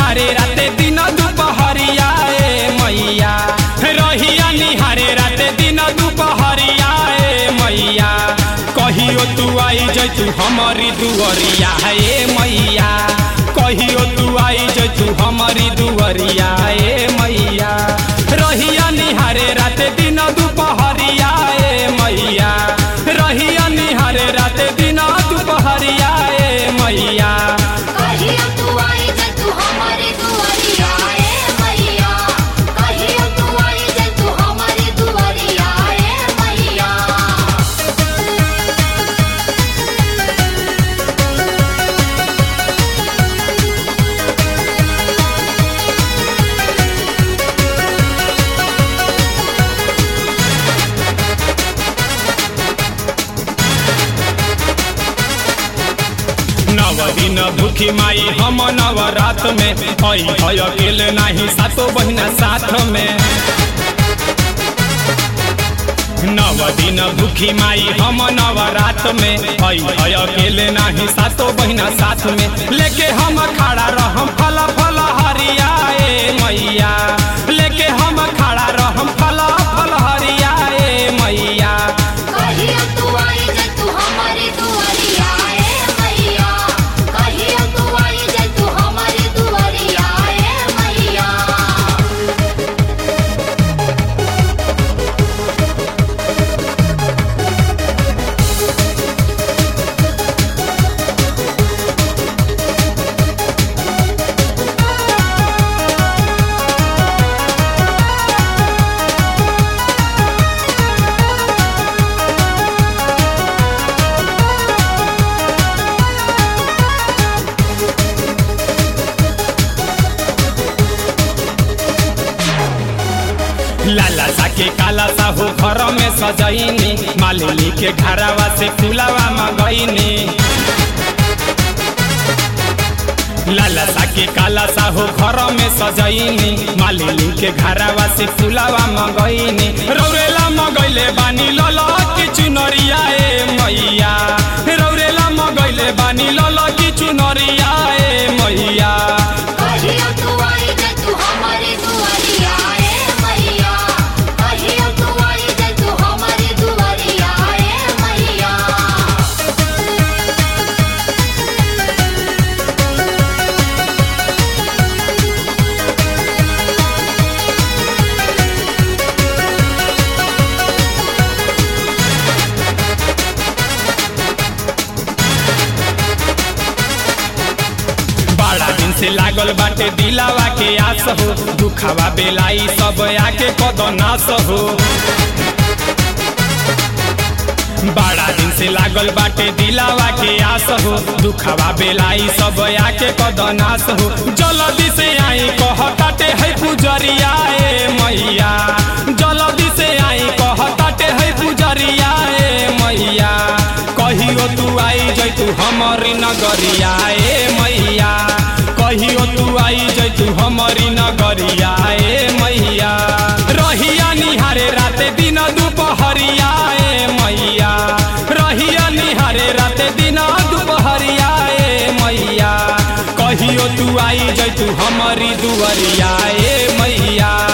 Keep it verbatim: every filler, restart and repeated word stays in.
निहारे राते दिन दुपहरिया ए मैया रहिया निहारे राते दिन दुपहरिया ए मैया कहियो तू आई जैतू हमारी दुआरिया ए मैया कहियो तू आई जैतू हमारी दुआरिया ए मैया रहिया निहारे राते दिन दुपहरिया ए मैया रहिया निहारे राते दिन दुपहरिया ए मैया कहियो तू आई जैतू हमारी दुआरिया ए मैया कहियो तू आई जैतू हमारी दुआरिया ए मैया। नव दिन भूखी माई हम नवरात में आई है अकेले नहीं सातो बहिना साथ में नव दिन भूखी माई हम नवरात में आई है अकेले नहीं सातो बहिना साथ में लेके हम खड़ा रहम फला फला हरिया ए मैया लेके हम खड़ा रहम फला फल हरिया ए मैया कहियो तू आई जैतू हमारी दुआरिया ए मैया कहियो तू आई जैतू हमारी दुआरिया ए मैया। लाला सा के काला सा हो घर में सजैनी मालिनी के घरवा से फुलावा मंगैनी लाला सा के काला सा हो घर में सजैनी मालिनी के घरवा से फुलावा मंगैनी रौरेला मंगैले बानी लल की चुनरिया ए मैया रौरेला मंगैले बानी लल की चुनरिया ए मैया कहियो तू आई जैतू हमारी दुआरिया ए मैया कहियो तू आई जैतू हमारी दुआरिया ए मैया। बड़ा दिन से लागल बाटे दिलावा के आस हो दुखावा बेलाई सब आके कदनास हो बड़ा दिन से लागल बाटे दिलावा के आस हो दुखावा बेलाई सब आके कदनास हो जल्दी से आई कहताटे है पुजरिया ए मैया जल्दी से आई कहताटे है पुजरिया ए मैया कहियो तू आई जैतू हमारी नगरिया ए मैया कहियो तू आई जैतू हमारी नगरिया ए मैया रहिया निहारे राते दिन दुपहरिया ए मैया रहिया निहारे राते दिन दुपहरिया ए मैया कहियो तू आई जैतू हमारी दुआरिया ए मैया।